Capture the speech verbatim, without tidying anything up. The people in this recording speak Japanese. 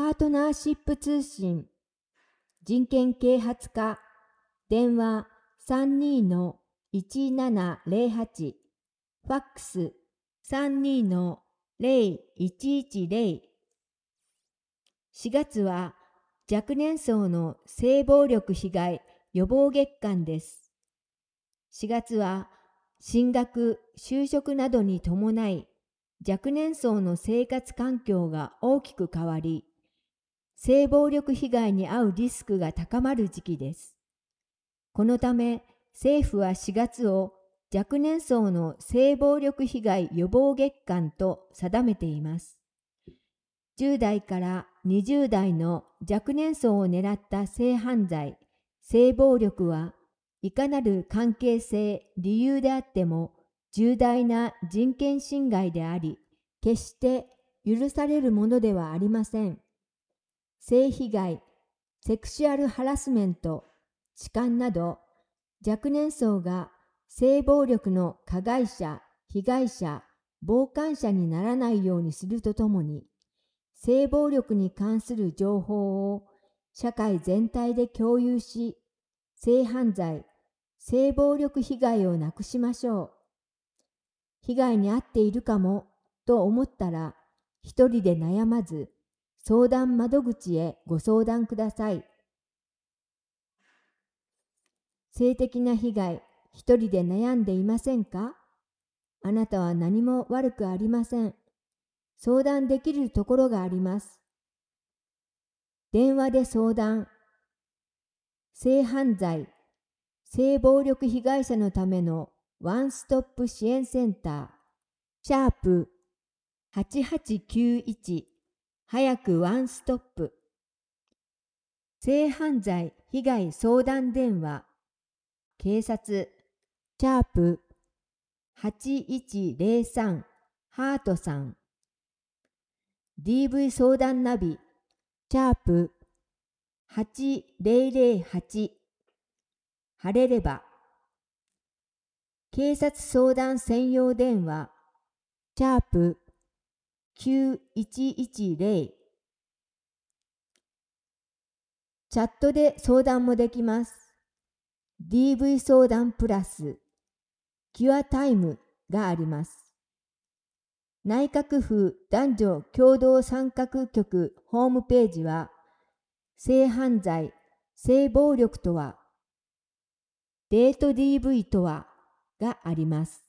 パートナーシップ通信、人権啓発課、電話 さんにーいちななゼロはち、ファックス さんにーゼロいちいちゼロ。しがつは若年層の性暴力被害予防月間です。しがつは進学、就職などに伴い、若年層の生活環境が大きく変わり、性暴力被害に遭うリスクが高まる時期です。このため、政府はしがつを若年層の性暴力被害予防月間と定めています。じゅうだいからにじゅうだいの若年層を狙った性犯罪、性暴力はいかなる関係性、理由であっても重大な人権侵害であり、決して許されるものではありません。性被害、セクシュアルハラスメント、痴漢など、若年層が性暴力の加害者、被害者、傍観者にならないようにするとともに、性暴力に関する情報を社会全体で共有し、性犯罪、性暴力被害をなくしましょう。被害に遭っているかもと思ったら、一人で悩まず、相談窓口へご相談ください。性的な被害、一人で悩んでいませんか？あなたは何も悪くありません。相談できるところがあります。電話で相談。性犯罪、性暴力被害者のためのワンストップ支援センター、シャープはちはちきゅういち、早くワンストップ。性犯罪被害相談電話、警察、シャープはちいちゼロさん、ハートさん。ディーブイ 相談ナビ、シャープはちゼロゼロはち。晴れれば。警察相談専用電話、シャープきゅういちいちゼロ。チャットで相談もできます。ディーブイ 相談プラス、キュアタイムがあります。内閣府男女共同参画局ホームページは、性犯罪、性暴力とは、デート ディーブイ とはがあります。